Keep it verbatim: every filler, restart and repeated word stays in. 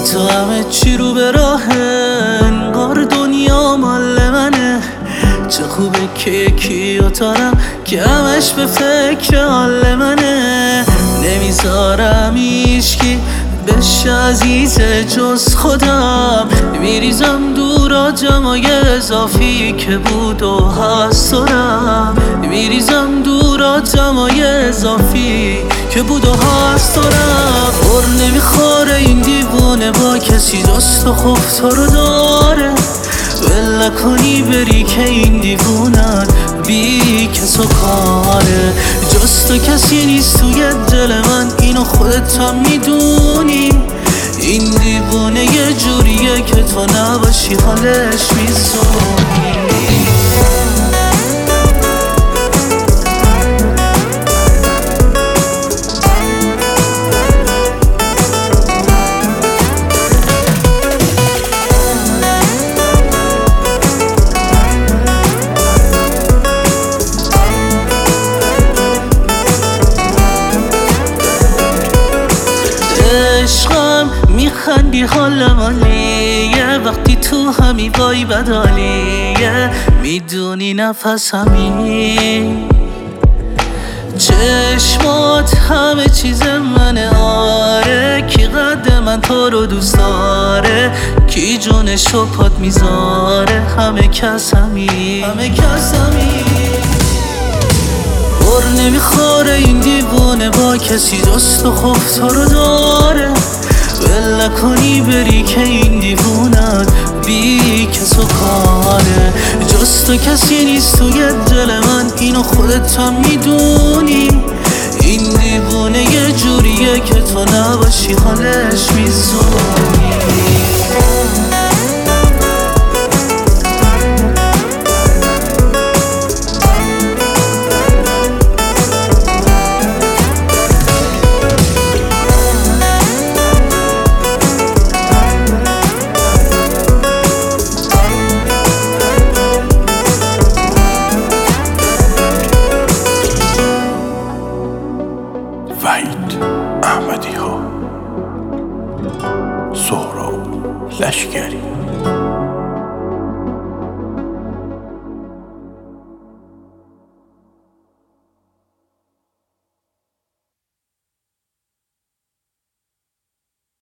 تو همه چی رو به راهه، انگار دنیا مال منه. چه خوبه که یکی رو دارم که همش به فکر حال منه. نمیذارم هیچکی بشه عزیزه جز خودم. میریزم دور آدمای اضافی که بود و هست دارم. میریزم دور آدمای اضافی که بود و هست دارم. پر نمیخوره این دیوونه با کسی دوست و خوب تو رو داره. ول نکنی بری که این دیوونت بی کس و کاره. جز تو کسی نیست توی دل من، اینو خودت هم میدونی. این دیوونه یه جوریه که تو نباشی حالش میزونی. عشقم میخندی حال مالیه، وقتی تو همی وای بدالیه. میدونی نفس همی چشمات همه چیز منه. آره کی قد من تو رو دوست داره، کی جونشو پات میذاره. همه کس همی همه کس همی پر نمیخوره این دیوونه با کسی دوست و خوب تو رو داره. ول نکنی بری که این دیوونت بی کس و کاره. جز تو کسی نیست توی دل من، اینو خودت هم میدونی. این دیوونه یه جوریه که تو نباشی حالش میزونی. وحید احمدی ها، سهراب لشکری.